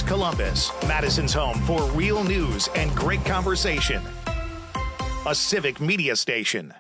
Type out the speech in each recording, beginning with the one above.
Columbus, Madison's home for real news and great conversation. A Civic Media station.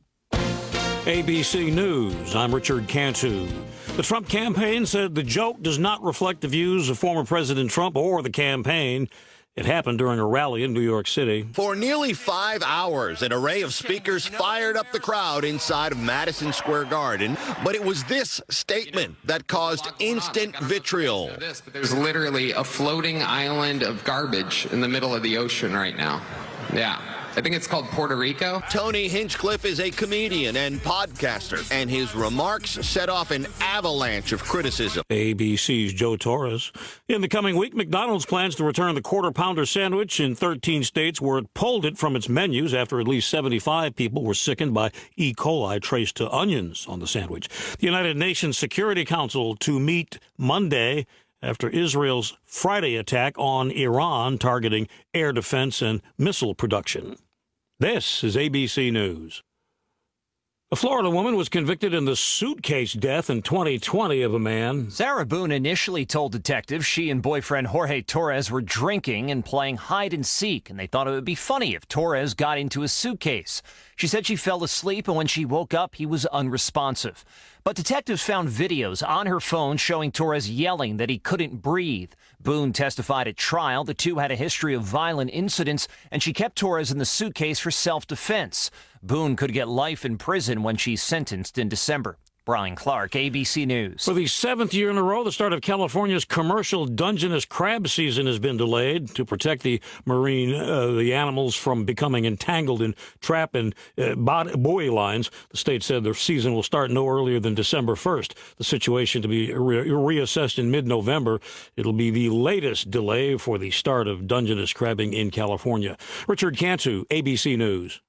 ABC News, I'm Richard Cantu. The Trump campaign said the joke does not reflect the views of former President Trump or the campaign. It happened during a rally in New York City. For nearly 5 hours, an array of speakers fired up the crowd inside of Madison Square Garden. But it was this statement that caused instant vitriol. There's literally a floating island of garbage in the middle of the ocean right now. Yeah. I think it's called Puerto Rico. Tony Hinchcliffe is a comedian and podcaster, and his remarks set off an avalanche of criticism. ABC's Joe Torres. In the coming week, McDonald's plans to return the Quarter Pounder sandwich in 13 states where it pulled it from its menus after at least 75 people were sickened by E. coli traced to onions on the sandwich. The United Nations Security Council to meet Monday after Israel's Friday attack on Iran targeting air defense and missile production. This is ABC News. A Florida woman was convicted in the suitcase death in 2020 of a man. Sarah Boone initially told detectives she and boyfriend Jorge Torres were drinking and playing hide and seek, and they thought it would be funny if Torres got into a suitcase. She said she fell asleep, and when she woke up, he was unresponsive. But detectives found videos on her phone showing Torres yelling that he couldn't breathe. Boone testified at trial. The two had a history of violent incidents, and she kept Torres in the suitcase for self-defense. Boone could get life in prison when she's sentenced in December. Brian Clark, ABC News. For the 7th year in a row, the start of California's commercial Dungeness crab season has been delayed to protect the the animals from becoming entangled in trap and buoy lines. The state said the season will start no earlier than December 1st. The situation to be reassessed in mid-November. It'll be the latest delay for the start of Dungeness crabbing in California. Richard Cantu, ABC News.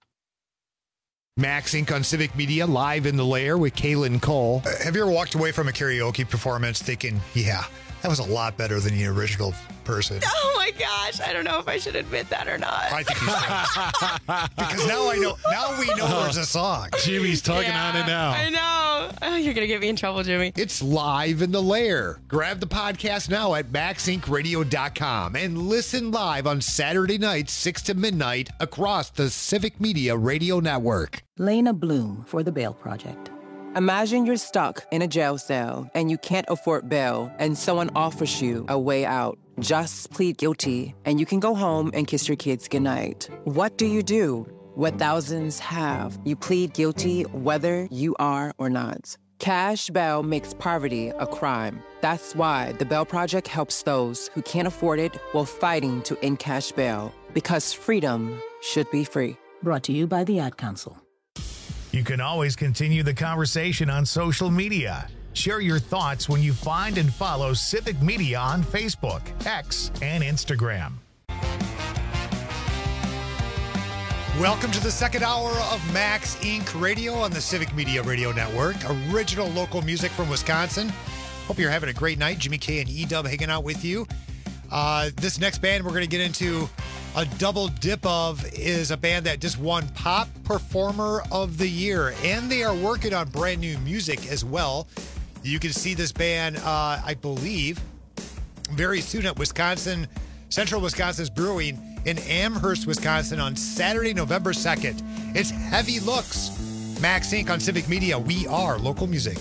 Max Inc. on Civic Media, live in the lair with Kaylin Cole. Have you ever walked away from a karaoke performance thinking, yeah, that was a lot better than the original person? Oh my gosh, I don't know if I should admit that or not. I think you should. Because now we know there's a song. Jimmy's tugging on it now. I know. Oh, you're going to get me in trouble, Jimmy. It's live in the lair. Grab the podcast now at maxincradio.com and listen live on Saturday nights, 6 to midnight, across the Civic Media Radio Network. Lena Bloom for the Bail Project. Imagine you're stuck in a jail cell and you can't afford bail and someone offers you a way out. Just plead guilty and you can go home and kiss your kids goodnight. What do you do? What thousands have. You plead guilty whether you are or not. Cash bail makes poverty a crime. That's why the Bail Project helps those who can't afford it while fighting to end cash bail. Because freedom should be free. Brought to you by the Ad Council. You can always continue the conversation on social media. Share your thoughts when you find and follow Civic Media on Facebook, X, and Instagram. Welcome to the second hour of Max Inc. Radio on the Civic Media Radio Network. Original local music from Wisconsin. Hope you're having a great night. Jimmy K and E-Dub hanging out with you. This next band we're going to get into a double dip of is a band that just won Pop Performer of the Year, and they are working on brand new music as well. You can see this band, I believe, very soon at Central Wisconsin's Brewing in Amherst, Wisconsin on Saturday, November 2nd. It's Heavy Looks. Max Inc. on Civic Media. We are local music.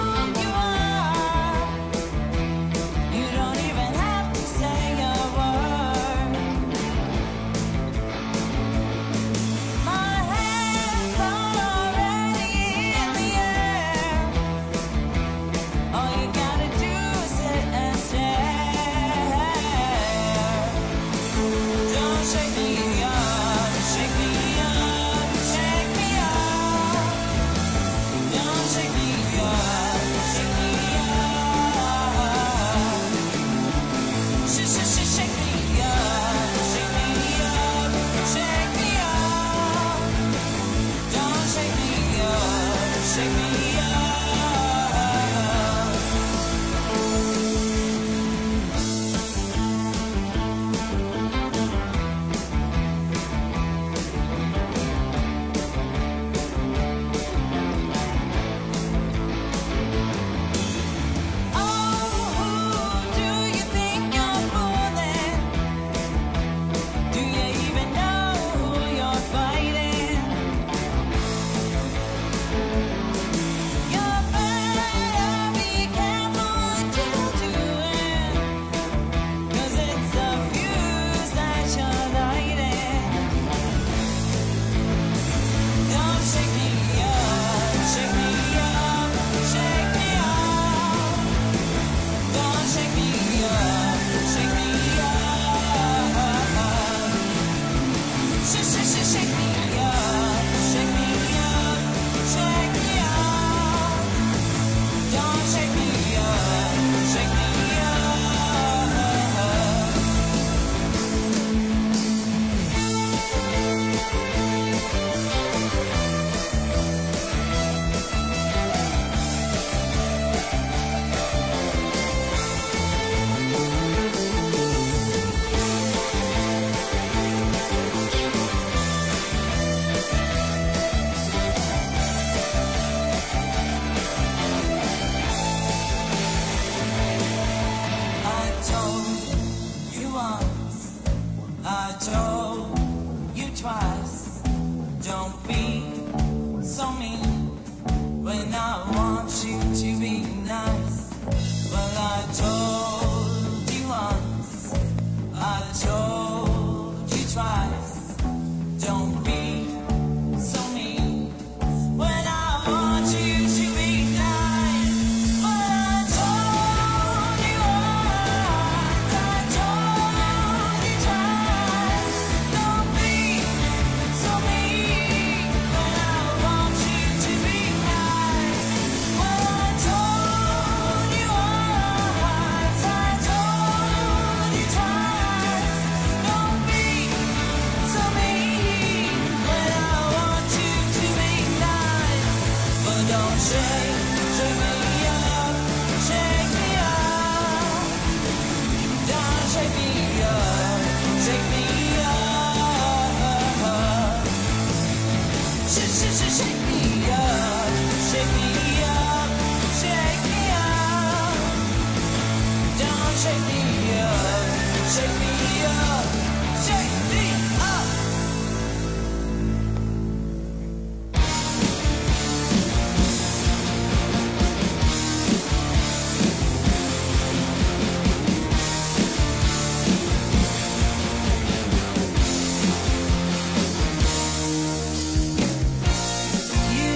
You don't even have to say a word. You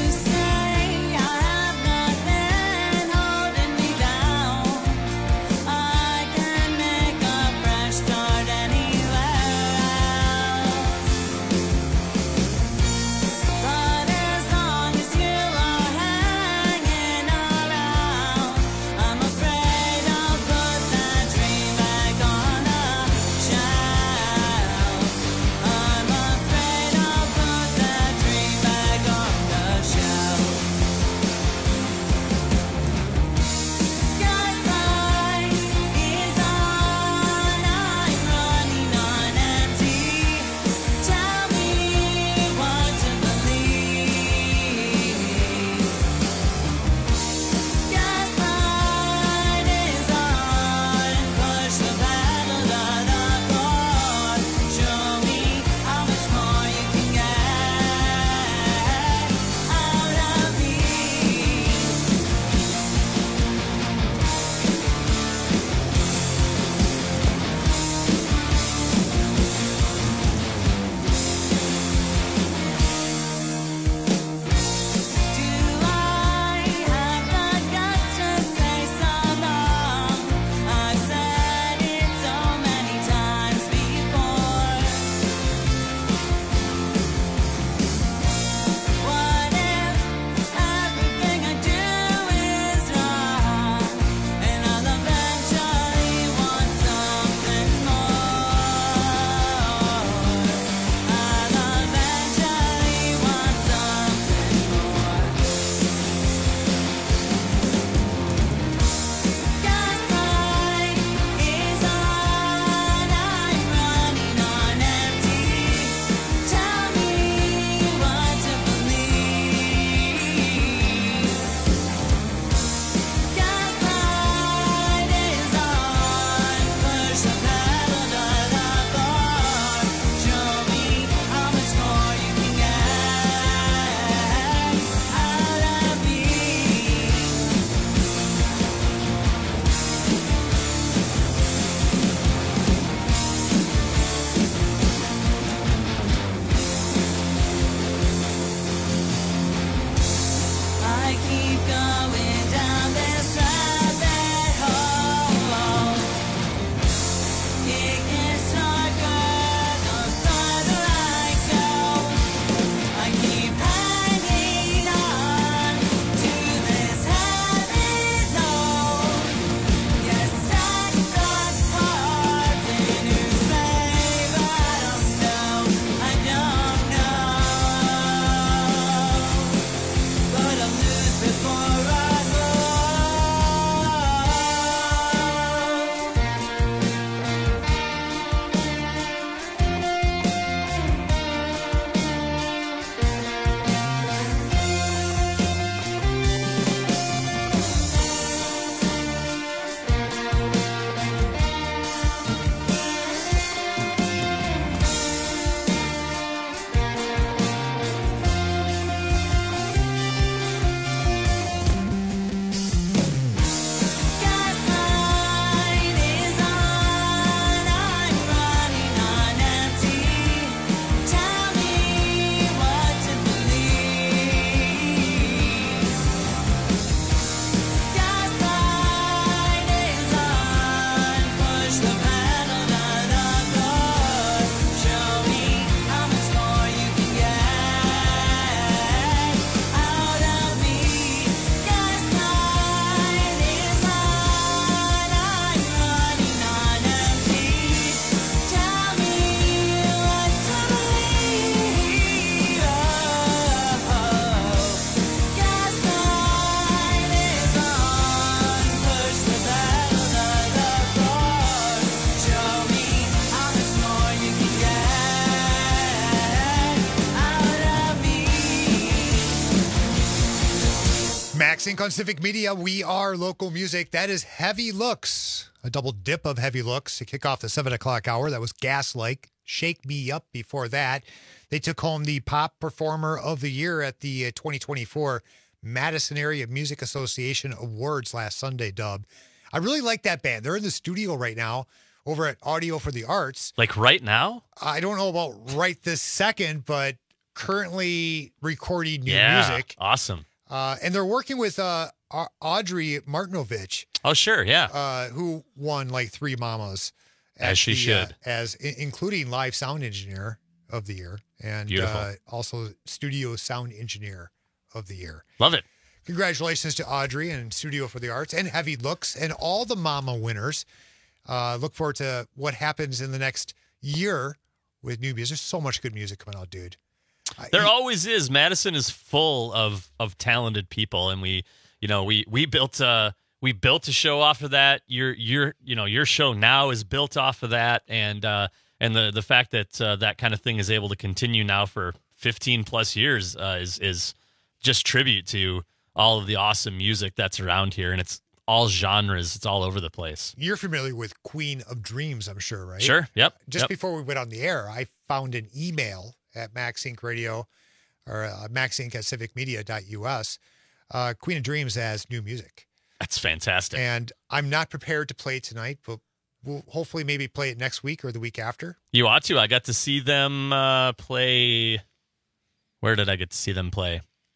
Max Inc. on Civic Media. We are local music. That is Heavy Looks. A double dip of Heavy Looks to kick off the 7 o'clock hour. That was Gaslight. Shake Me Up before that. They took home the Pop Performer of the Year at the 2024 Madison Area Music Association Awards last Sunday, Dub. I really like that band. They're in the studio right now over at Audio for the Arts. Like right now? I don't know about right this second, but currently recording new music. Awesome. And they're working with Audrey Martinovich. Oh, sure, yeah. Who won like 3 Mamas. As she should. Including Live Sound Engineer of the Year. And also Studio Sound Engineer of the Year. Love it. Congratulations to Audrey and Studio for the Arts and Heavy Looks and all the Mama winners. Look forward to what happens in the next year with new music. There's so much good music coming out, dude. There always is. Madison is full of talented people, and we built a show off of that. Your show now is built off of that, and the fact that that kind of thing is able to continue now for 15 plus years is just tribute to all of the awesome music that's around here, and it's all genres. It's all over the place. You're familiar with Queen of Dreams, I'm sure, right? Sure. Yep. Just before we went on the air, I found an email at Max Inc. Radio or Max Inc. at civicmedia.us. Queen of Dreams has new music. That's fantastic. And I'm not prepared to play it tonight, but we'll hopefully maybe play it next week or the week after. You ought to. I got to see them play. Where did I get to see them play?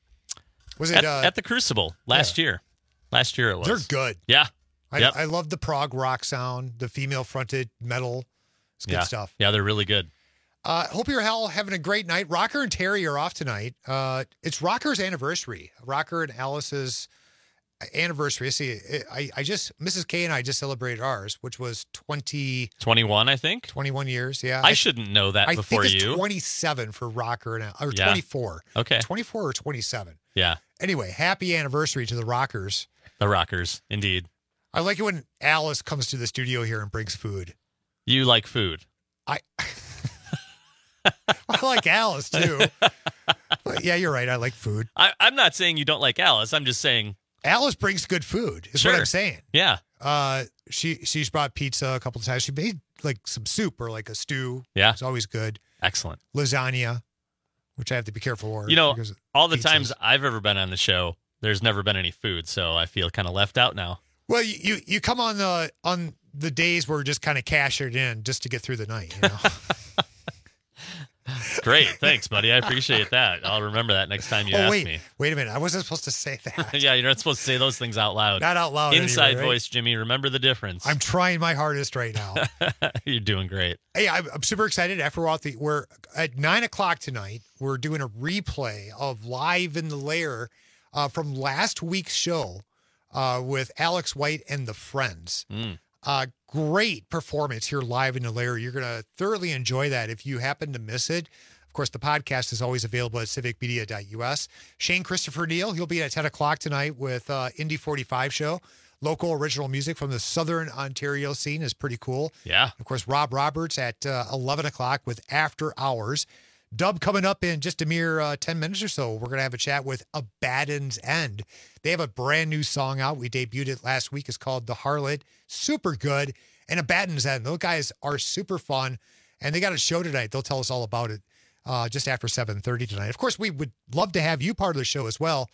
Was it at the Crucible last year? Last year it was. They're good. Yeah. I love the prog rock sound, the female-fronted metal. It's good stuff. Yeah, they're really good. Hope you're all having a great night. Rocker and Terry are off tonight. It's Rocker's anniversary. Rocker and Alice's anniversary. See, Mrs. K and I just celebrated ours, which was 21, I think. 21 years, yeah. I shouldn't know that before I think you. it's 27 for Rocker or 24. Okay. 24 or 27. Yeah. Anyway, happy anniversary to the Rockers. The Rockers, indeed. I like it when Alice comes to the studio here and brings food. You like food. I like Alice, too. But yeah, you're right. I like food. I'm not saying you don't like Alice. I'm just saying Alice brings good food, is Sure. what I'm saying. Yeah. She's brought pizza a couple of times. She made like some soup or like a stew. Yeah. It's always good. Excellent. Lasagna, which I have to be careful for. All the times I've ever been on the show, there's never been any food, so I feel kind of left out now. Well, you come on the days where we're just kind of cash it in just to get through the night, you know? Great. Thanks, buddy. I appreciate that. I'll remember that next time you ask me. Wait a minute. I wasn't supposed to say that. Yeah, you're not supposed to say those things out loud. Not out loud. Inside anyway, right? voice, Jimmy. Remember the difference. I'm trying my hardest right now. You're doing great. Hey, I'm super excited. After we're at 9 o'clock tonight. We're doing a replay of Live in the Lair from last week's show with Alex White and the Friends. Great performance here live in the Lair. You're going to thoroughly enjoy that if you happen to miss it. Of course, the podcast is always available at civicmedia.us. Shane Christopher Neal, he'll be at 10 o'clock tonight with Indie 45 show. Local original music from the Southern Ontario scene is pretty cool. Yeah. Of course, Rob Roberts at 11 o'clock with After Hours. Dub coming up in just a mere 10 minutes or so. We're going to have a chat with Abaddon's End. They have a brand new song out. We debuted it last week. It's called The Harlot. Super good. And Abaddon's End. Those guys are super fun. And they got a show tonight. They'll tell us all about it just after 7:30 tonight. Of course, we would love to have you part of the show as well.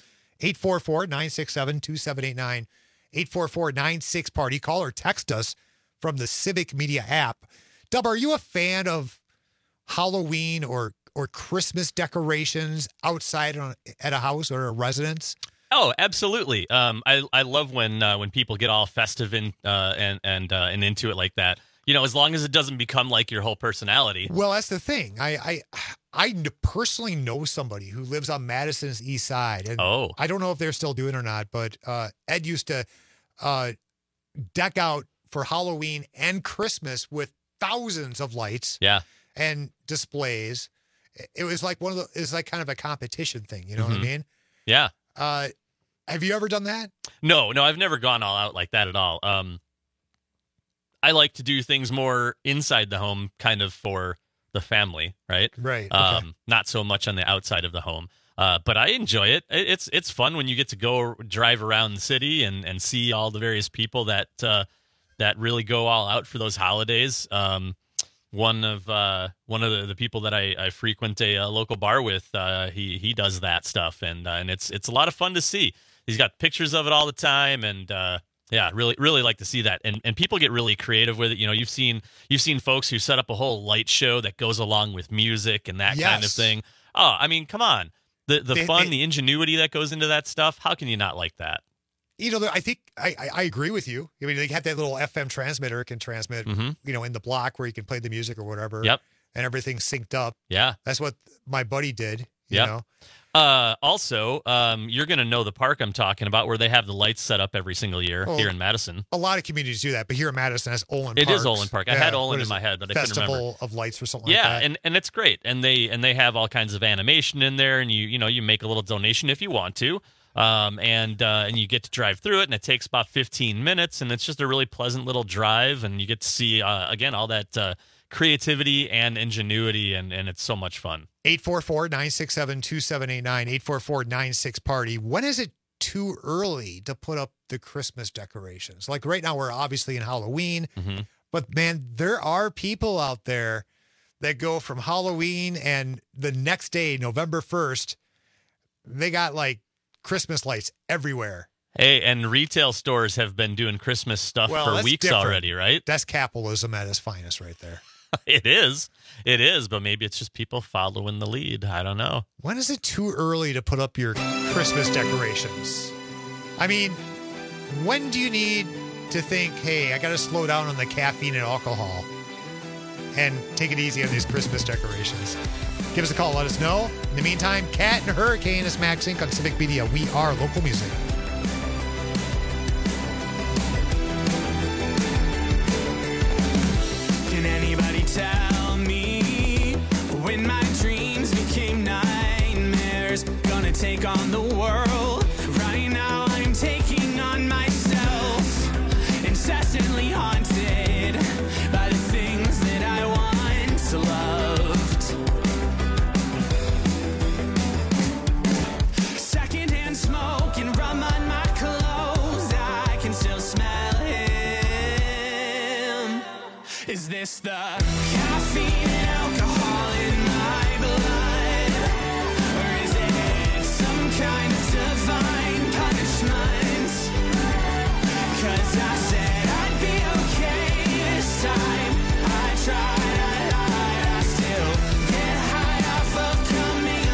844-967-2789. 844-96-PARTY. Call or text us from the Civic Media app. Dub, are you a fan of Halloween or Christmas decorations outside at a house or a residence? Oh, absolutely. I love when people get all festive and into it like that. You know, as long as it doesn't become like your whole personality. Well, that's the thing. I personally know somebody who lives on Madison's east side. And I don't know if they're still doing it or not, but Ed used to deck out for Halloween and Christmas with thousands of lights. Yeah. And displays. It was like it's like kind of a competition thing. You know what I mean? Yeah. Have you ever done that? No, I've never gone all out like that at all. I like to do things more inside the home, kind of for the family, right? Right. Okay. Not so much on the outside of the home. But I enjoy it. It's fun when you get to go drive around the city and see all the various people that really go all out for those holidays. One of the people that I frequent a local bar with, he does that stuff, and it's a lot of fun to see. He's got pictures of it all the time, and really like to see that. And people get really creative with it. You know, you've seen folks who set up a whole light show that goes along with music and that kind of thing. Oh, I mean, come on. The fun, the ingenuity that goes into that stuff. How can you not like that? You know, I think I agree with you. I mean, they have that little FM transmitter. It can transmit, you know, in the block where you can play the music or whatever. Yep. And everything's synced up. Yeah. That's what my buddy did, you know. Also, you're going to know the park I'm talking about where they have the lights set up every single year here in Madison. A lot of communities do that, but here in Madison, that's Olin Park. It is Olin Park. I had Olin in my head, but I couldn't remember. Festival of Lights or something like that. Yeah, and it's great. And they have all kinds of animation in there, and you make a little donation if you want to. And you get to drive through it, and it takes about 15 minutes, and it's just a really pleasant little drive, and you get to see, again, all that creativity and ingenuity, and it's so much fun. 844-967-2789, 844-96-PARTY. When is it too early to put up the Christmas decorations? Like right now, we're obviously in Halloween, but man, there are people out there that go from Halloween and the next day, November 1st, they got like Christmas lights everywhere. Hey, and retail stores have been doing Christmas stuff for weeks already, right? That's capitalism at its finest right there. It is, but maybe it's just people following the lead. I don't know. When is it too early to put up your Christmas decorations? I mean, when do you need to think, hey, I got to slow down on the caffeine and alcohol and take it easy on these Christmas decorations? Give us a call. Let us know. In the meantime, Cat and Hurricane is Max Inc. on Civic Media. We are local music. Can anybody tell me when my dreams became nightmares? Gonna take on the world. Right now I'm taking on myself. Incessantly haunted by the things that I once loved. Secondhand smoke and rum on my clothes. I can still smell him. Is this the caffeine and alcohol in my blood? Or is it some kind of divine punishment? 'Cause I said I'd be okay this time. I tried, I lied, I still get high off of coming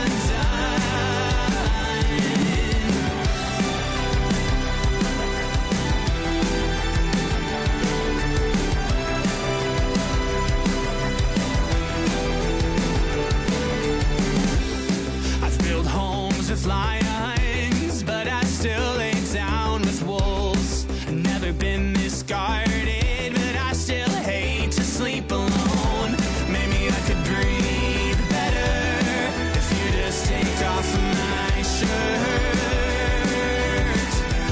I've built homes with lions, but I still lay down with wolves. Never been discarded, but I still hate to sleep alone. Maybe I could breathe better if you just take off my shirt.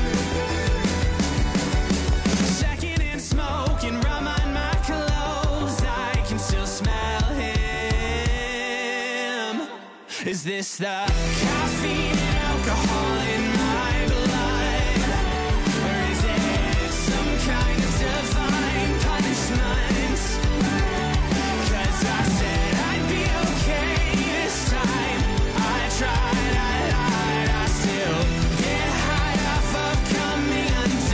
Secondhand smoke and rum on my clothes. I can still smell him. Is this the caffeine and alcohol in my blood? Or is it some kind of divine punishment? 'Cause I said I'd be okay this time. I tried, I lied, I still get high off of coming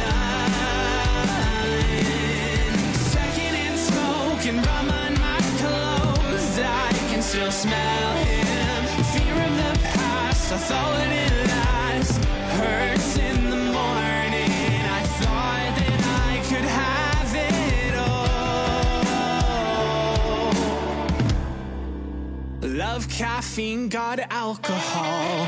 undone. Secondhand smoke and rum on my clothes. I can still smell him. Fear of the past, I thought it last. Hurts in the morning, I thought that I could have it all. Love caffeine, got alcohol.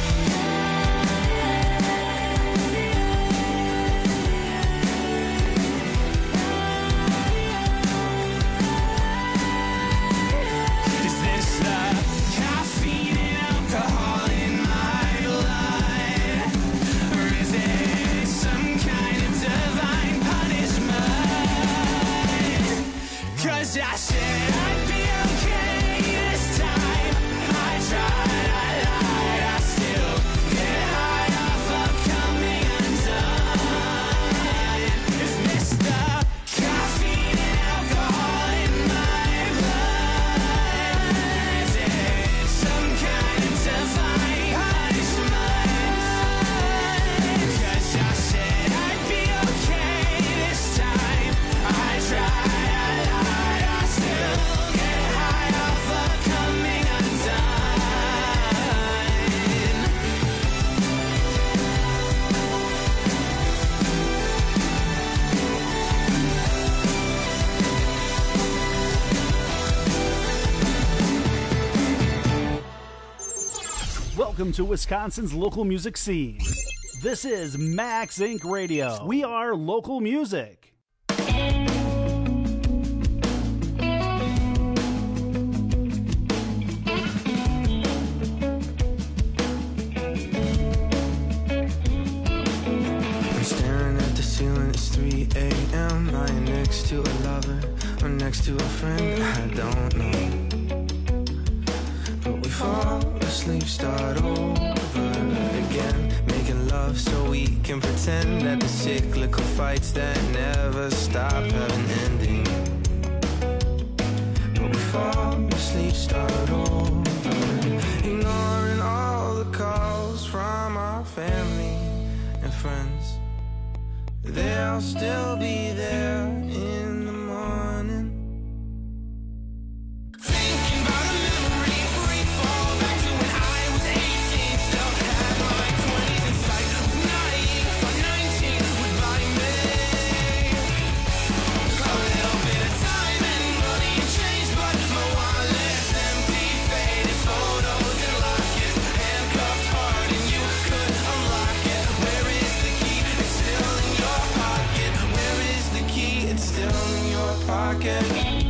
Is this the caffeine and alcohol in my blood? Or is it some kind of divine punishment? 'Cause I said I'd be okay this time. I tried, I lied, I welcome to Wisconsin's local music scene. This is Max Inc. Radio. We are local music. I'm staring at the ceiling, it's 3 a.m. Lying next to a lover or next to a friend, I don't know. But we fall asleep, start over again, making love so we can pretend that the cyclical fights that never stop have an ending. But we fall asleep, start over, ignoring all the calls from our family and friends. They'll still be there in the morning. Thinking about a memory, free fall back to when I was 18. Still had my 20s in sight. Was naive for 19 would buy me a little bit of time and money and change, but my wallet's empty, faded photos and lockets, handcuffed hard and you could unlock it. Where is the key? It's still in your pocket. Where is the key? It's still in your pocket.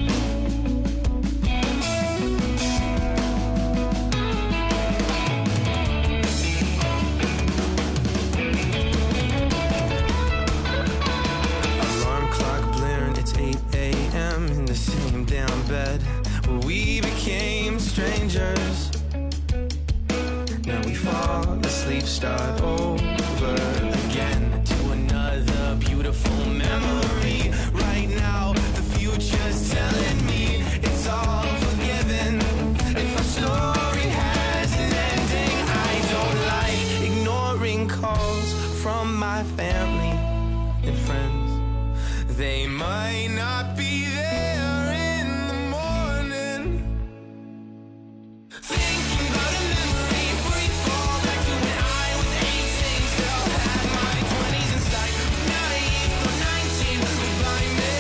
Alarm clock blaring, it's 8 a.m. in the same damn bed where we became strangers. Now we fall asleep, start over again to another beautiful memory. Right now, the future's telling me it's all forgiven. If our story has an ending, I don't like ignoring calls from my family and friends. They might not be there in the morning. Thinking about a memory, free fall back to when I was 18. Still had my 20s in sight. Was naive for 19 would buy me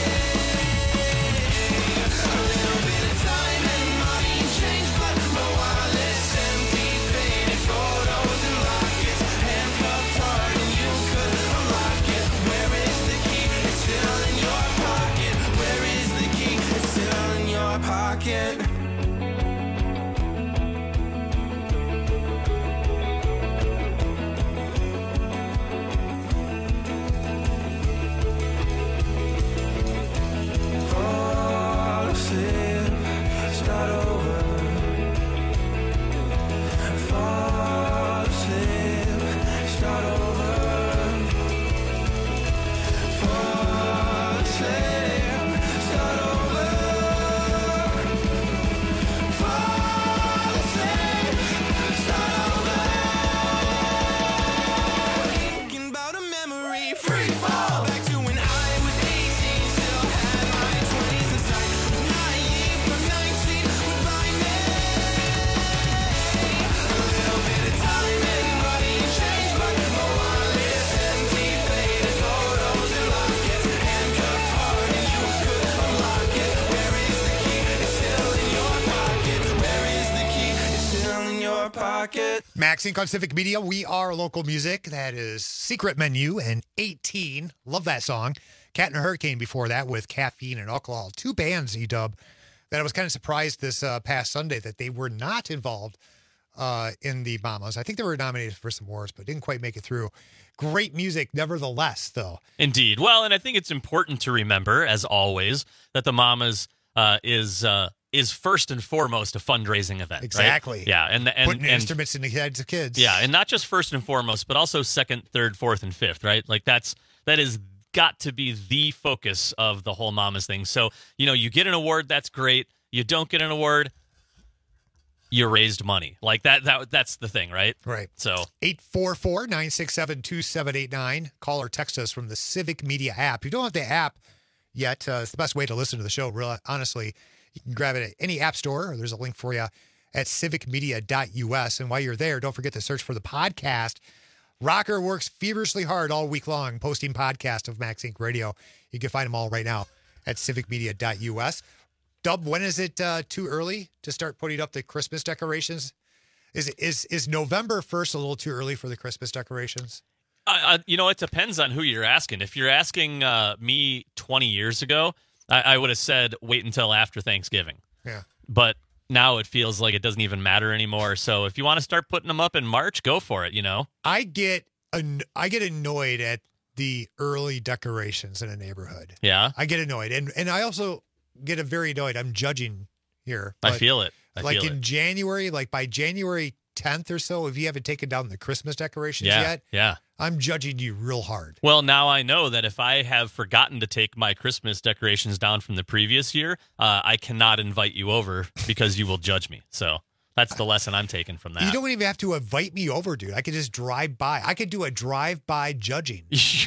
a little bit of time and money and change, but my wallet's empty, faded photos and lockets, handcuffed hard and you could unlock it. Where is the key? It's still in your pocket. Where is the key? It's still in your pocket. Fall asleep, start over. Fall asleep, start over. Fall asleep, start over. Fall asleep, start over. Thinking about a memory, free fall back to when I was 18. Still had my 20s in sight. Was naive for 19 would buy me a little bit of time and money and change, but my wallet's empty, faded photos and lockets, handcuffed hard and you could unlock it. Where is the key? It's still in your pocket. Where is the key? It's still in your pocket. Max Inc. on Civic Media. We are local music. That is Secret Menu and 18. Love that song. Cat and a Hurricane before that with Caffeine and Alcohol. Two bands, E-Dub, that I was kind of surprised this past Sunday that they were not involved in the Mamas. I think they were nominated for some awards, but didn't quite make it through. Great music, nevertheless, though. Indeed. Well, and I think it's important to remember, as always, that the Mamas is first and foremost a fundraising event. Exactly. Right? Yeah, and Putting instruments in the heads of kids. Yeah, and not just first and foremost, but also second, third, fourth, and fifth. Right? Like that is got to be the focus of the whole Mamas thing. So you get an award, that's great. You don't get an award, you raised money. Like that's the thing, right? Right. So 844-967-2789. Call or text us from the Civic Media app. If you don't have the app yet, it's the best way to listen to the show, really, honestly. You can grab it at any app store, or there's a link for you at civicmedia.us. And while you're there, don't forget to search for the podcast. Rocker works feverishly hard all week long posting podcasts of Max Inc. Radio. You can find them all right now at civicmedia.us. Dub, when is it too early to start putting up the Christmas decorations Is November 1st a little too early for the Christmas decorations? It depends on who you're asking. If you're asking me 20 years ago, I would have said wait until after Thanksgiving. Yeah. But now it feels like it doesn't even matter anymore. So if you want to start putting them up in March, go for it, I get annoyed at the early decorations in a neighborhood. Yeah. I get annoyed. And I also get very annoyed. I'm judging here. I feel it. In January, by January 10th or so, if you haven't taken down the Christmas decorations yet, I'm judging you real hard. Well, now I know that if I have forgotten to take my Christmas decorations down from the previous year, I cannot invite you over because you will judge me. So that's the lesson I'm taking from that. You don't even have to invite me over, dude. I could just drive by. I could do a drive-by judging.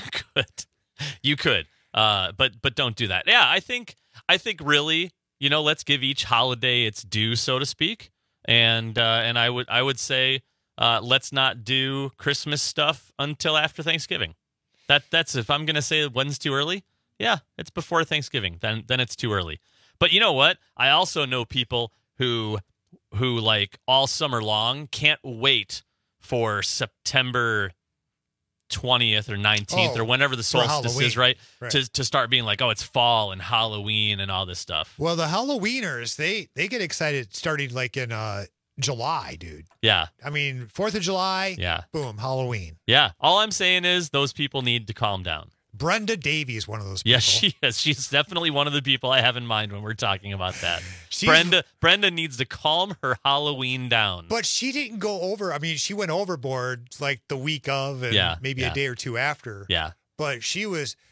You could. But don't do that. Yeah, I think really, let's give each holiday its due, so to speak. And I would say let's not do Christmas stuff until after Thanksgiving. That's if I'm gonna say when's too early. Yeah, it's before Thanksgiving. Then it's too early. But you know what? I also know people who like all summer long can't wait for September 20th or 19th or whenever the solstice is, right? To start being like, oh, it's fall and Halloween and all this stuff. Well, the Halloweeners, they get excited starting in July, dude. Yeah. I mean, 4th of July, boom, Halloween. Yeah. All I'm saying is those people need to calm down. Brenda Davey is one of those people. Yes, she is. She's definitely one of the people I have in mind when we're talking about that. Brenda needs to calm her Halloween down. But she didn't go over. I mean, she went overboard the week of and maybe a day or two after. Yeah. But she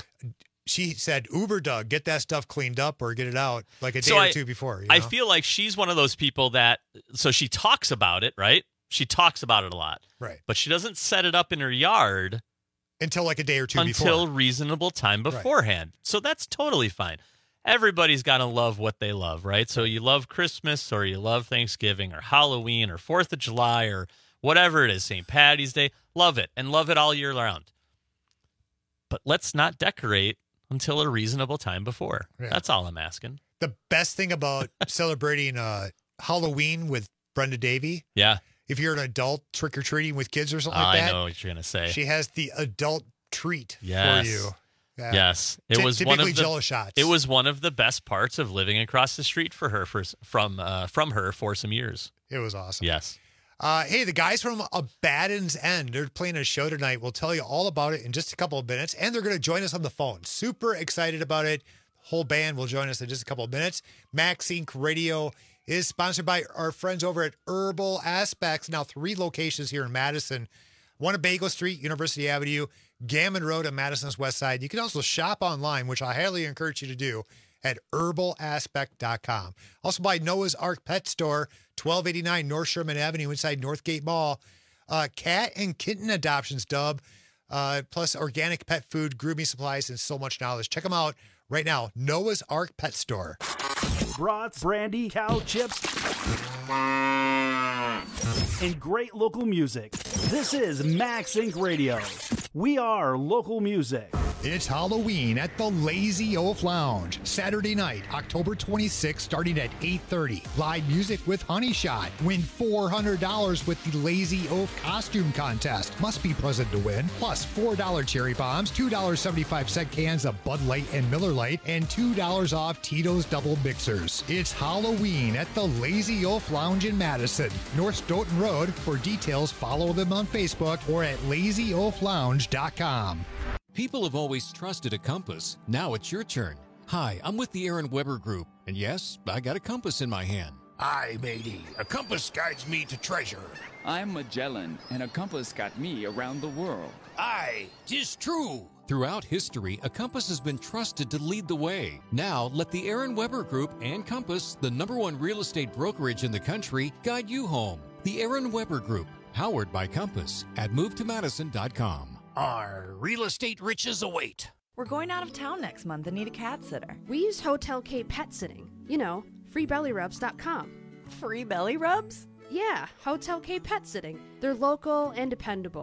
said, Uber Doug, get that stuff cleaned up or get it out a day or two before. I feel like she's one of those people so she talks about it, right? She talks about it a lot. Right. But she doesn't set it up in her yard until a day or two before. Until reasonable time beforehand. Right. So that's totally fine. Everybody's got to love what they love, right? So you love Christmas or you love Thanksgiving or Halloween or 4th of July or whatever it is, St. Patty's Day. Love it and love it all year round. But let's not decorate until a reasonable time before. Yeah. That's all I'm asking. The best thing about celebrating Halloween with Brenda Davey. Yeah. If you're an adult trick-or-treating with kids or something like that. I know what you're going to say. She has the adult treat for you. Yeah. Yes. It was typically one of the Jello shots. It was one of the best parts of living across the street for her from her for some years. It was awesome. Yes. Hey, the guys from Abaddon's End, they're playing a show tonight. We'll tell you all about it in just a couple of minutes, and they're going to join us on the phone. Super excited about it. The whole band will join us in just a couple of minutes. Max Inc. Radio is sponsored by our friends over at Herbal Aspects. Now 3 locations here in Madison. One at Bagel Street, University Avenue, Gammon Road on Madison's West Side. You can also shop online, which I highly encourage you to do, at herbalaspect.com. Also by Noah's Ark Pet Store, 1289 North Sherman Avenue inside Northgate Mall. Cat and kitten adoptions, Dub, plus organic pet food, grooming supplies, and so much knowledge. Check them out right now. Noah's Ark Pet Store. Brats, brandy, cow chips, and great local music. This is Max Inc. Radio. We are local music. It's Halloween at the Lazy Oaf Lounge. Saturday night, October 26th, starting at 8:30. Live music with Honey Shot. Win $400 with the Lazy Oaf costume contest. Must be present to win. Plus $4 cherry bombs, $2.75 cans of Bud Light and Miller Lite, and $2 off Tito's Double Mixers. It's Halloween at the Lazy Oaf Lounge in Madison. North Stoughton Road. For details, follow them on Facebook or at lazyoaflounge.com. People have always trusted a compass. Now it's your turn. Hi, I'm with the Aaron Weber Group, and yes, I got a compass in my hand. Aye, matey. A compass guides me to treasure. I'm Magellan, and a compass got me around the world. Aye, 'tis true. Throughout history, a compass has been trusted to lead the way. Now, let the Aaron Weber Group and Compass, the #1 real estate brokerage in the country, guide you home. The Aaron Weber Group, powered by Compass, at movetomadison.com. Our real estate riches await. We're going out of town next month and need a cat sitter. We use Hotel K Pet Sitting. You know, freebellyrubs.com. Free belly rubs? Yeah, Hotel K Pet Sitting. They're local and dependable.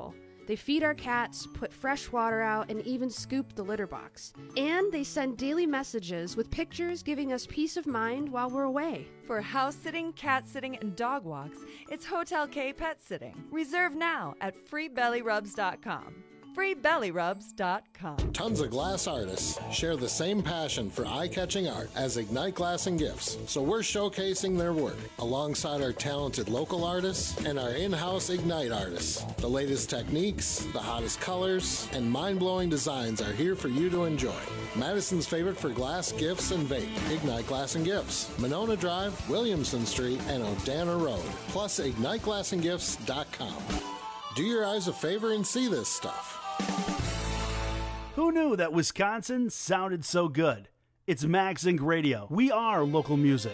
They feed our cats, put fresh water out, and even scoop the litter box. And they send daily messages with pictures giving us peace of mind while we're away. For house sitting, cat sitting, and dog walks, it's Hotel K Pet Sitting. Reserve now at freebellyrubs.com. freebellyrubs.com. Tons of glass artists share the same passion for eye-catching art as Ignite Glass and Gifts, so we're showcasing their work alongside our talented local artists and our in-house Ignite artists. The latest techniques, the hottest colors, and mind-blowing designs are here for you to enjoy. Madison's favorite for glass, gifts, and vape, Ignite Glass and Gifts, Monona Drive, Williamson Street, and Odana Road, plus IgniteGlassandGifts.com. Do your eyes a favor and see this stuff. Who knew that Wisconsin sounded so good? It's Max Inc. Radio. We are local music.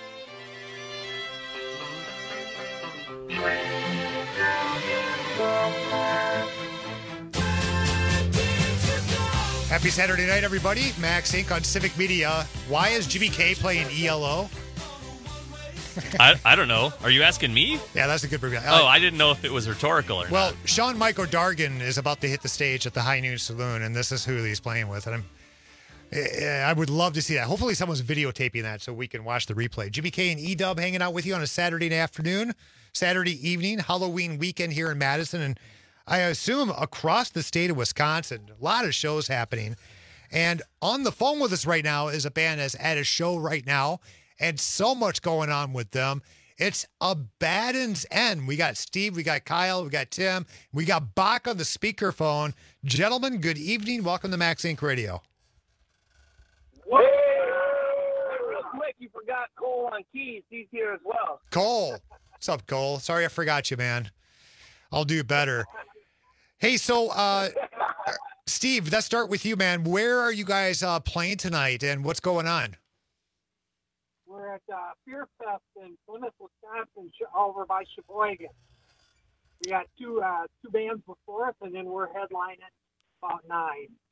Happy Saturday night, everybody. Max Inc. on Civic Media. Why is Jimmy K playing ELO? I don't know. Are you asking me? Yeah, that's a good review. I didn't know if it was rhetorical or well, not. Sean Mike O'Dargan is about to hit the stage at the High Noon Saloon, and this is who he's playing with. And I would love to see that. Hopefully someone's videotaping that so we can watch the replay. Jimmy K and E-Dub hanging out with you on a Saturday afternoon, Saturday evening, Halloween weekend here in Madison, and I assume across the state of Wisconsin. A lot of shows happening. And on the phone with us right now is a band that's at a show right now, and so much going on with them. It's Abaddon's End. We got Steve, we got Kyle, we got Tim, we got Bach on the speakerphone. Gentlemen, good evening. Welcome to Max Inc. Radio. Hey, real quick, you forgot Cole on keys. He's here as well. Cole. What's up, Cole? Sorry I forgot you, man. I'll do better. Hey, so Steve, let's start with you, man. Where are you guys playing tonight, and what's going on? We're at Fear Fest in Plymouth, Wisconsin, over by Sheboygan. We got two bands before us, and then we're headlining about 9.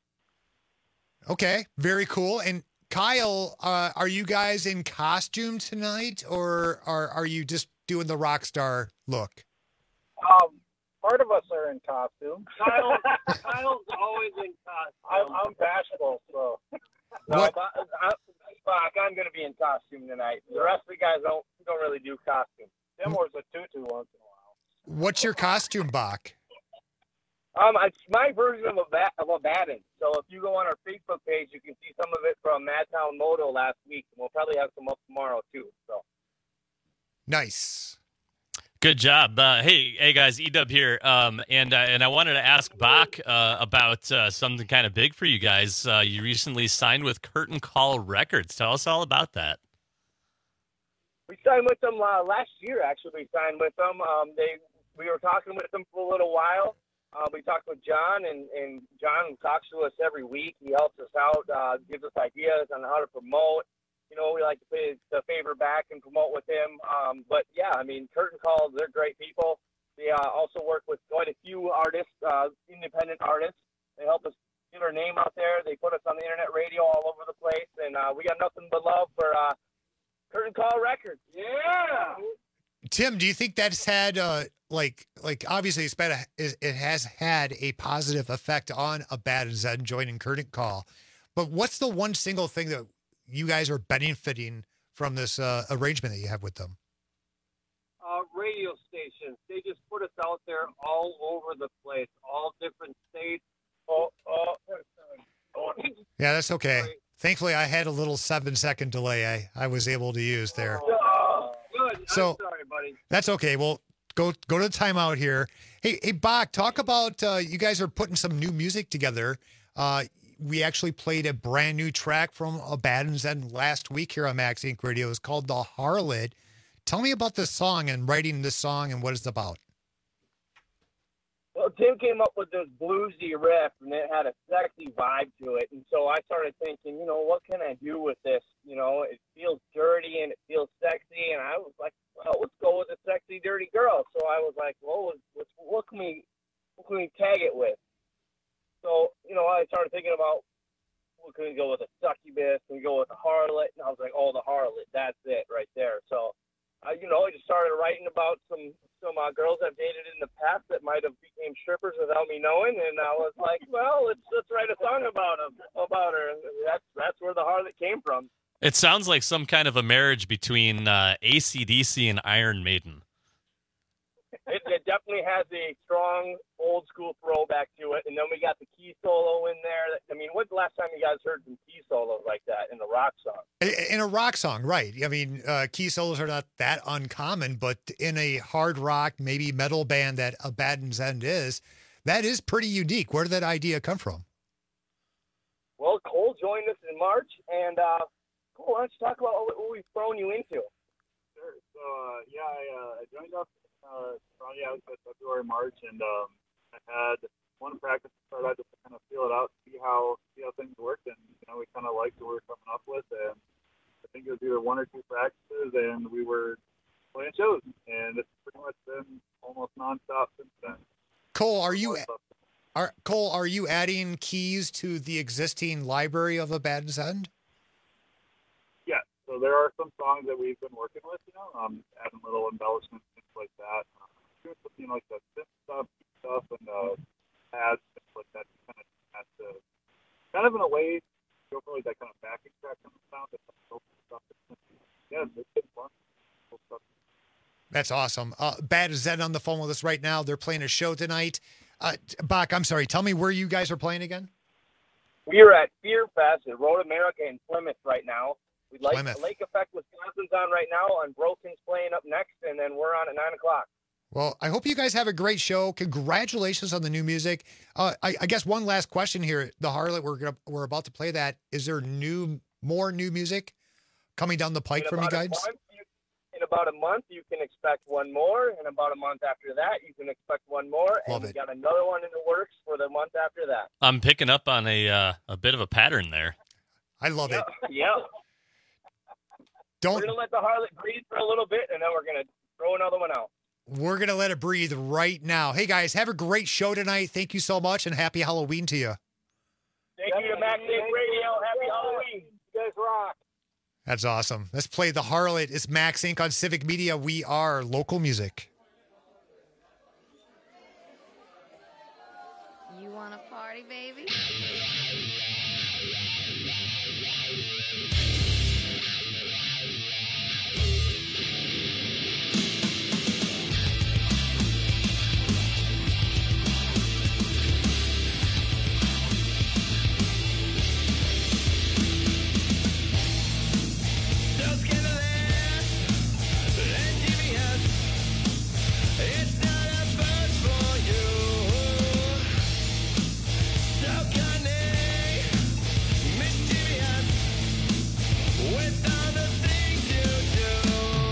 Okay, very cool. And Kyle, are you guys in costume tonight, or are you just doing the rock star look? Part of us are in costume. Kyle's always in costume. I'm bashful, so. No, I'm going to be in costume tonight. The rest of the guys don't really do costume. Tim wears a tutu once in a while. What's your costume, Bach? It's my version of Abaddon. So if you go on our Facebook page, you can see some of it from Madtown Moto last week, and we'll probably have some up tomorrow too. So nice. Good job. Hey guys, E-Dub here. And I wanted to ask Bach about something kind of big for you guys. You recently signed with Curtain Call Records. Tell us all about that. We signed with them last year, actually. We signed with them. We were talking with them for a little while. We talked with John, and John talks to us every week. He helps us out, gives us ideas on how to promote. You know, we like to pay the favor back and promote with him. But, yeah, I mean, Curtain Call, they're great people. They also work with quite a few artists, independent artists. They help us get our name out there. They put us on the internet radio all over the place. And we got nothing but love for Curtain Call Records. Yeah! Tim, do you think that's had, like obviously it has had a positive effect on Abaddon's End joining Curtain Call. But what's the one single thing that you guys are benefiting from this arrangement that you have with them? Radio stations. They just put us out there all over the place, all different states. Yeah, that's okay. Sorry. Thankfully, I had a little 7-second delay I was able to use there. Good. So, I'm sorry, buddy. That's okay. Well, go to the timeout here. Hey, Bach, talk about you guys are putting some new music together. We actually played a brand new track from Abaddon's End last week here on Max Inc. Radio. It's called The Harlot. Tell me about this song and writing this song and what it's about. Well, Tim came up with this bluesy riff, and it had a sexy vibe to it. And so I started thinking, you know, what can I do with this? You know, it feels dirty and it feels sexy. And I was like, well, let's go with a sexy, dirty girl. So I was like, well, what can we tag it with? So, you know, I started thinking about, well, can we go with a succubus? Can we go with a harlot? And I was like, oh, the harlot, that's it right there. So, you know, I just started writing about some some girls I've dated in the past that might have became strippers without me knowing, and I was like, well, let's write a song about her. And that's where the harlot came from. It sounds like some kind of a marriage between AC/DC and Iron Maiden. It definitely has a strong old school throwback to it, and then we got the key solo in there. I mean, when's the last time you guys heard some key solos like that in a rock song? In a rock song, right. I mean, key solos are not that uncommon, but in a hard rock, maybe metal band that Abaddon's End is, that is pretty unique. Where did that idea come from? Well, Cole joined us in March, and Cole, why don't you talk about what we've thrown you into? Sure. So, I joined up around February, March, and I had one practice to start out just to kind of feel it out, see how things worked, and we kind of liked what we were coming up with, and I think it was either one or two practices, and we were playing shows, and it's pretty much been almost nonstop since then. Cole, are you adding keys to the existing library of Abaddon's End? Yeah. So there are some songs that we've been working with, adding little embellishments, things like that. Doing something like the synth stuff and pads, things like that. Kind of in a way, go for like that kind of backing track kind of sound. Yeah, it's been fun. Cool stuff. That's awesome. Abaddon's End on the phone with us right now. They're playing a show tonight. Bach, I'm sorry. Tell me where you guys are playing again. We are at Fear Fest at Road America in Plymouth right now. Plymouth. Lake Effect, Wisconsin's on right now, and Broken's playing up next, and then we're on at 9 o'clock. Well, I hope you guys have a great show. Congratulations on the new music. I guess one last question here. The Harlot, we're about to play that. Is there more new music coming down the pike from you guys? In about a month, you can expect one more. In about a month after that, you can expect one more. Love and it. We got another one in the works for the month after that. I'm picking up on a bit of a pattern there. I love it. Yeah. We're going to let the Harlot breathe for a little bit, and then we're going to throw another one out. We're going to let it breathe right now. Hey, guys, have a great show tonight. Thank you so much, and happy Halloween to you. Thank you to Max Inc. Radio. Happy Halloween. You guys rock. That's awesome. Let's play The Harlot. It's Max Inc. on Civic Media. We are local music. You want to party, baby? It's not a first for you. Mischievous with all the things you do.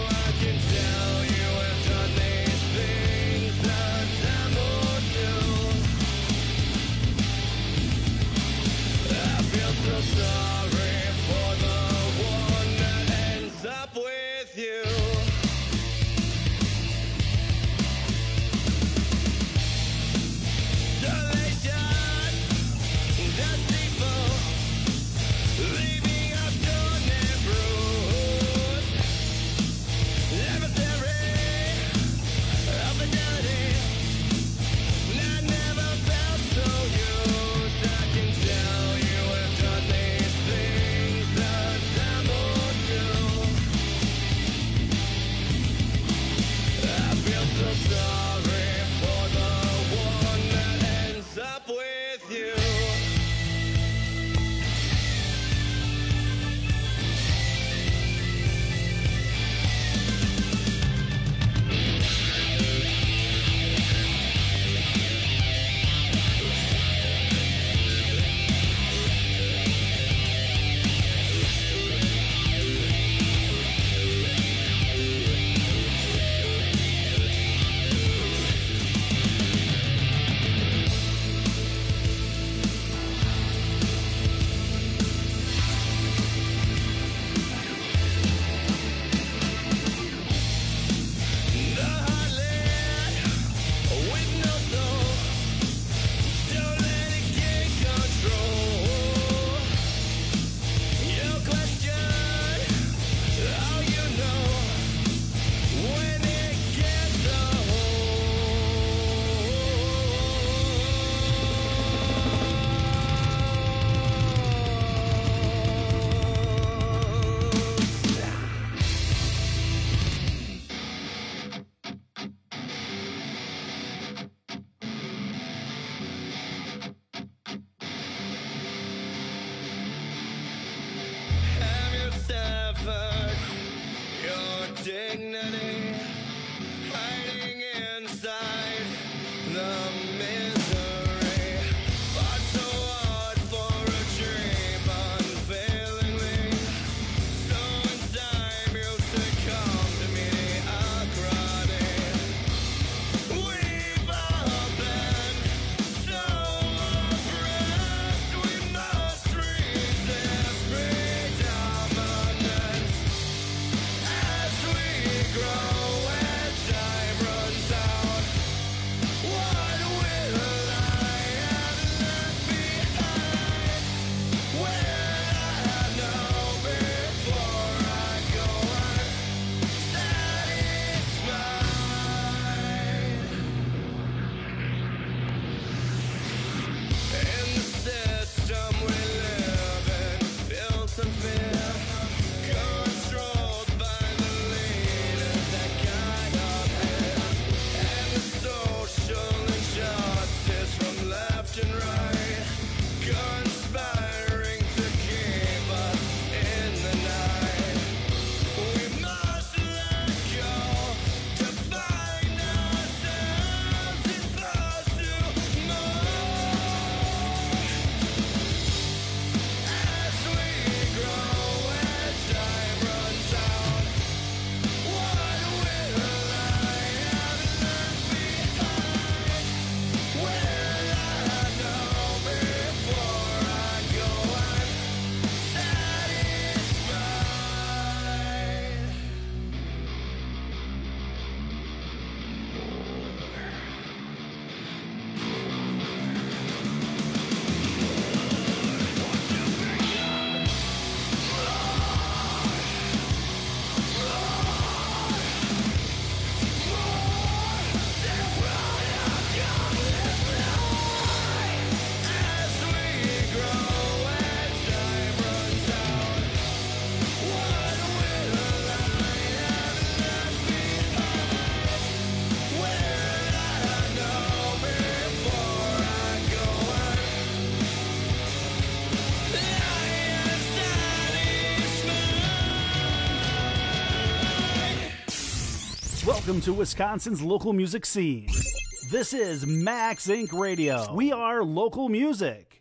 Welcome to Wisconsin's local music scene. This is Max Inc. Radio. We are local music.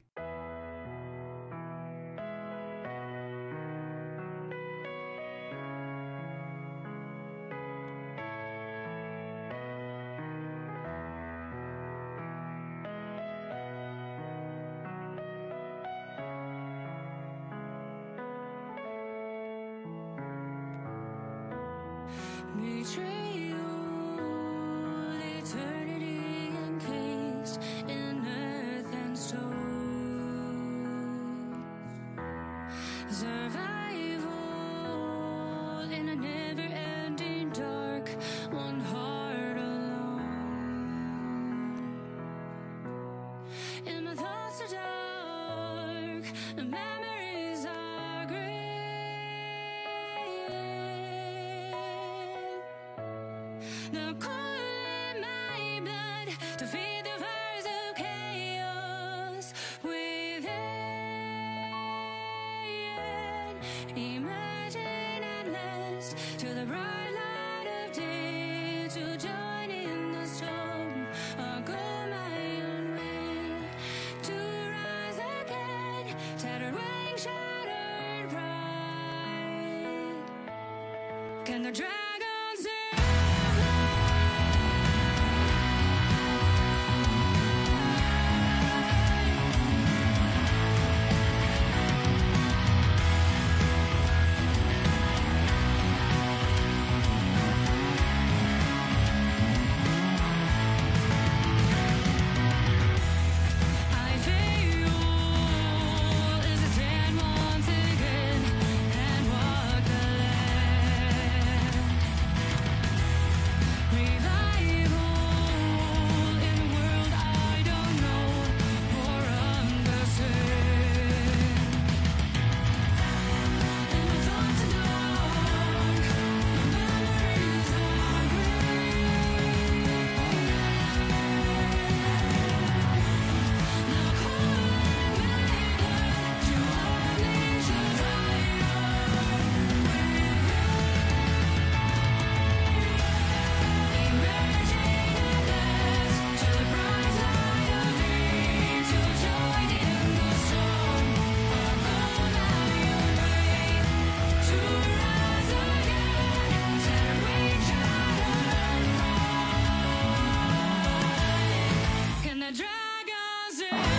Eternity encased in earth and stone. Survival in a never-ending dark, one heart alone. And my thoughts are dark, the memories are gray. The cold in my blood to feed the fires of chaos within. Emerging at last to the bright light of day, to join in the storm or go my own way, to rise again, tattered wing, shattered pride. Can the dragons I feel as I stand once again and walk the land. Revival in a world I don't know or understand. And my thoughts are dark, my memories are Can the dragons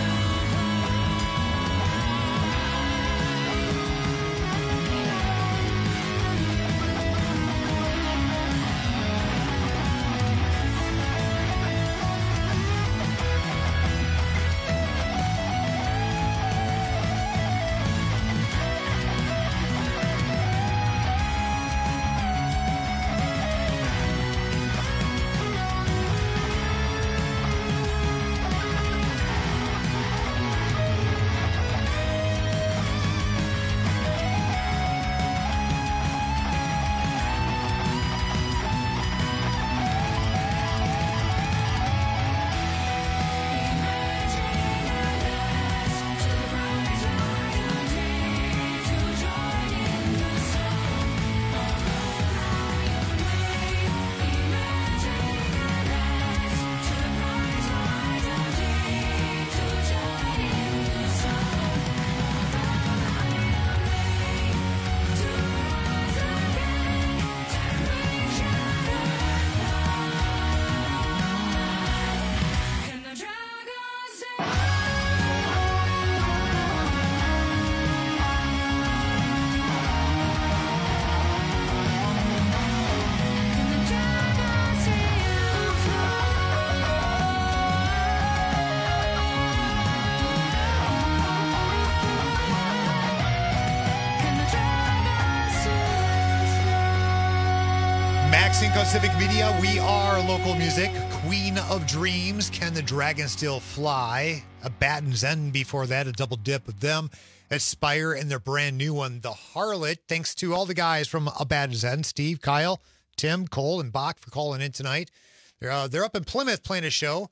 Max Inco Civic Media, we are local music. Queen of Dreams, Can the Dragon Still Fly? A Batten's End before that, a double dip with them. Aspire and their brand new one, The Harlot. Thanks to all the guys from A Batten's End, Steve, Kyle, Tim, Cole, and Bach for calling in tonight. They're up in Plymouth playing a show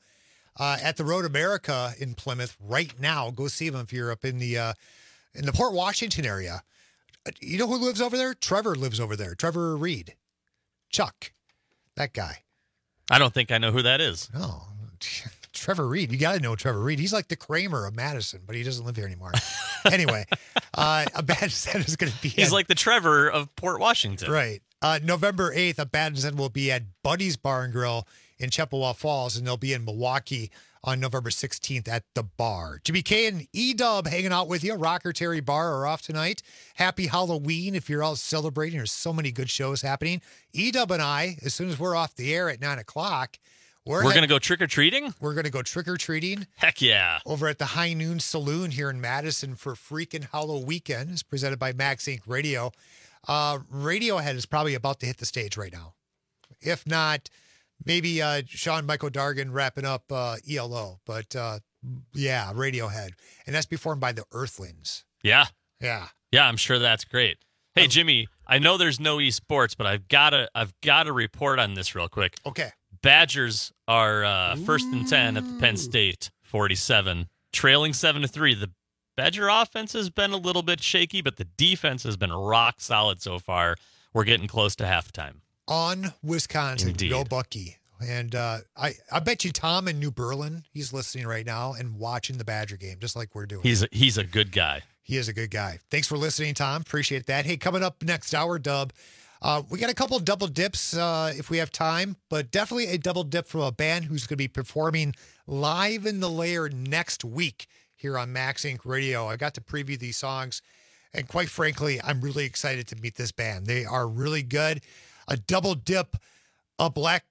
at the Road America in Plymouth right now. Go see them if you're up in the Port Washington area. You know who lives over there? Trevor lives over there. Trevor Reed. Chuck. That guy. I don't think I know who that is. Oh, Trevor Reed. You got to know Trevor Reed. He's like the Kramer of Madison, but he doesn't live here anymore. Anyway, A Bad Descent is going to be. He's like the Trevor of Port Washington. Right. November 8th, A Bad Descent will be at Buddy's Bar and Grill in Chippewa Falls, and they'll be in Milwaukee on November 16th at the bar. Jimmy K and E-Dub hanging out with you. Rocker Terry Bar are off tonight. Happy Halloween if you're out celebrating. There's so many good shows happening. E-Dub and I, as soon as we're off the air at 9 o'clock, we're going to go trick-or-treating? We're going to go trick-or-treating. Heck yeah. Over at the High Noon Saloon here in Madison for freaking Halloween weekend. It's presented by Max Inc. Radio. Radiohead is probably about to hit the stage right now. If not, maybe Sean Michael Dargan wrapping up ELO. But yeah, Radiohead. And that's performed by the Earthlings. Yeah. Yeah. Yeah, I'm sure that's great. Hey, Jimmy, I know there's no esports, but I've got to report on this real quick. Okay. Badgers are first and 10 at the Penn State 47, trailing 7-3. The Badger offense has been a little bit shaky, but the defense has been rock solid so far. We're getting close to halftime. On Wisconsin. Indeed. Go Bucky. And I bet you Tom in New Berlin, he's listening right now and watching the Badger game, just like we're doing. He's a good guy. He is a good guy. Thanks for listening, Tom. Appreciate that. Hey, coming up next hour, Dub, we got a couple of double dips if we have time, but definitely a double dip from a band who's going to be performing live in the Lair next week here on Max Inc. Radio. I got to preview these songs, and quite frankly, I'm really excited to meet this band. They are really good. A double dip, Dogtown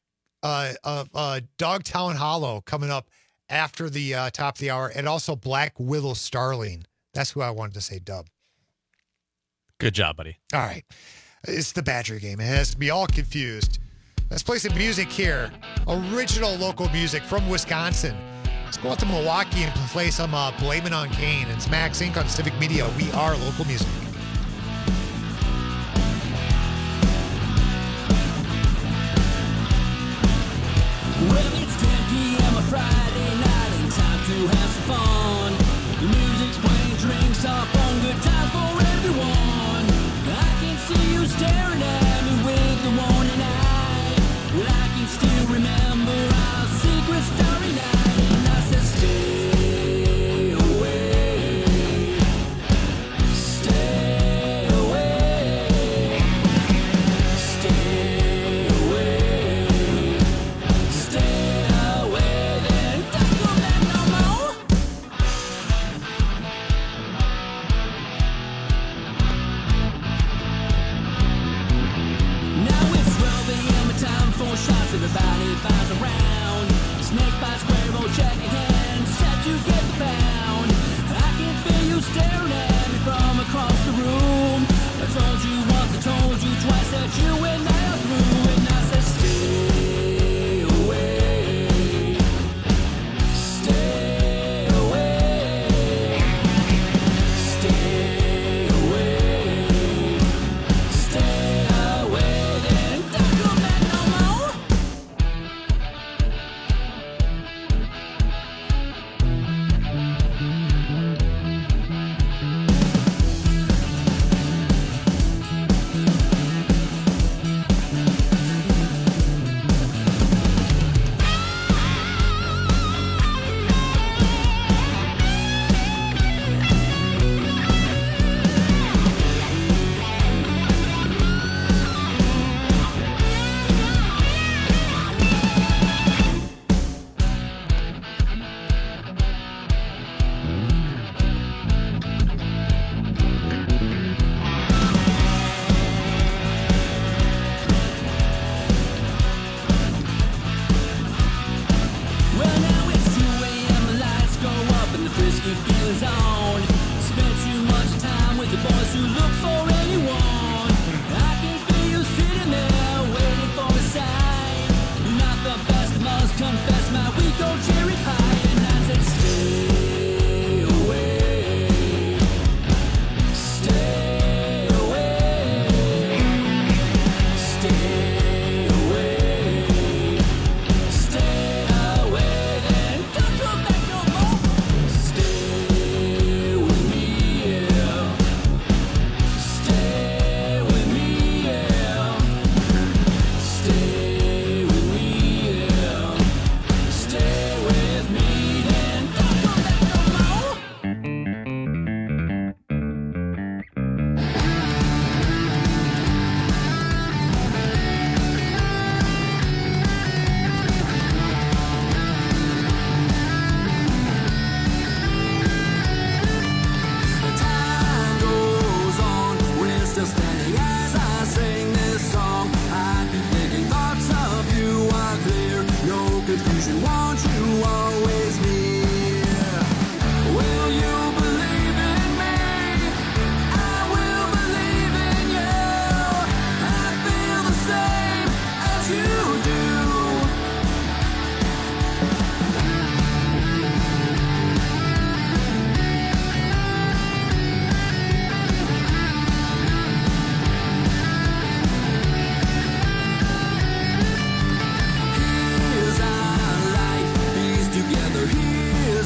Hollow coming up after the top of the hour, and also Black Willow Starling. That's who I wanted to say, Dub. Good job, buddy. All right. It's the Badger game. It has to be all confused. Let's play some music here. Original local music from Wisconsin. Let's go out to Milwaukee and play some Blame It on Kane. It's Max Inc. on Civic Media. We are local music. Well, it's 10 p.m. a Friday night and time to have some fun. The music's playing, drinks up on, good times for everyone. I can see you staring at me with the warning eye. Well, I can still remember our secret starry night, and I said, stay away, stay away, stay away, stay away, then don't go back no more.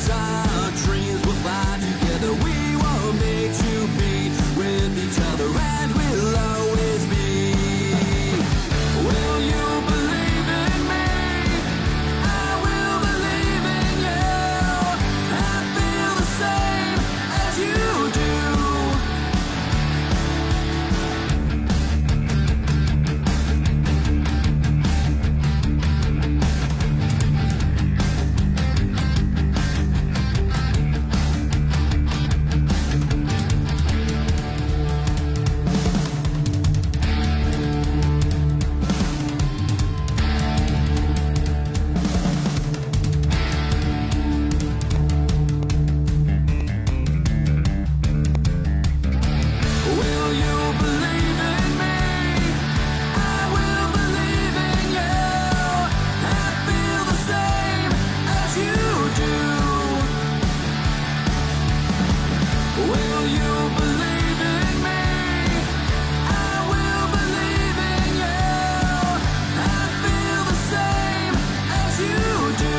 'cause our dreams will fly together. We were made to be with each other, and we'll always be. Will you believe in me? I will believe in you. I feel the same as you do. Will you believe in me? I will believe in you. I feel the same as you do. Will you believe in me? I will believe in you. I feel the same as you do.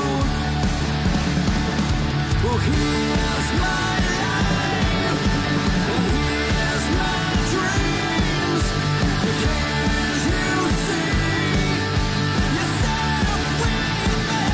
Well, here's my life. Here's my dreams. Can't you see yourself with me?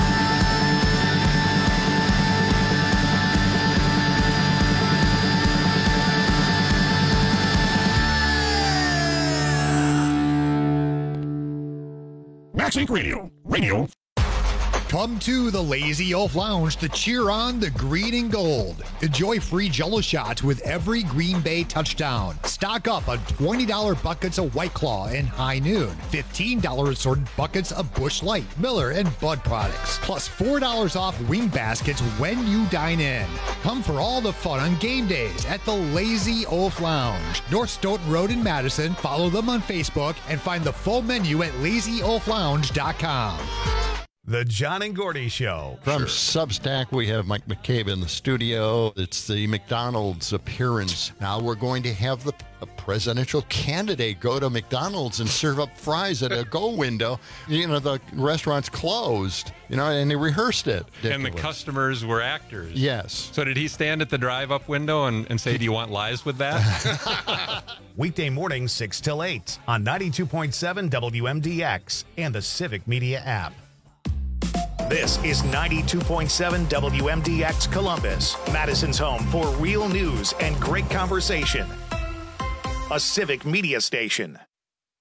Max Inc. Radio. Radio. Come to the Lazy Oaf Lounge to cheer on the green and gold. Enjoy free Jell-O shots with every Green Bay touchdown. Stock up on $20 buckets of White Claw and High Noon. $15 assorted buckets of Busch Light, Miller, and Bud products. Plus $4 off wing baskets when you dine in. Come for all the fun on game days at the Lazy Oaf Lounge. North Stoughton Road in Madison. Follow them on Facebook and find the full menu at lazyoaflounge.com. The John and Gordy Show. From Substack, we have Mike McCabe in the studio. It's the McDonald's appearance. Now we're going to have the presidential candidate go to McDonald's and serve up fries at a go window. You know, the restaurant's closed, you know, and they rehearsed it. And the customers were actors. Yes. So did he stand at the drive-up window and say, do you want lies with that? Weekday mornings 6 till 8 on 92.7 WMDX and the Civic Media app. This is 92.7 WMDX Columbus, Madison's home for real news and great conversation. A Civic Media station.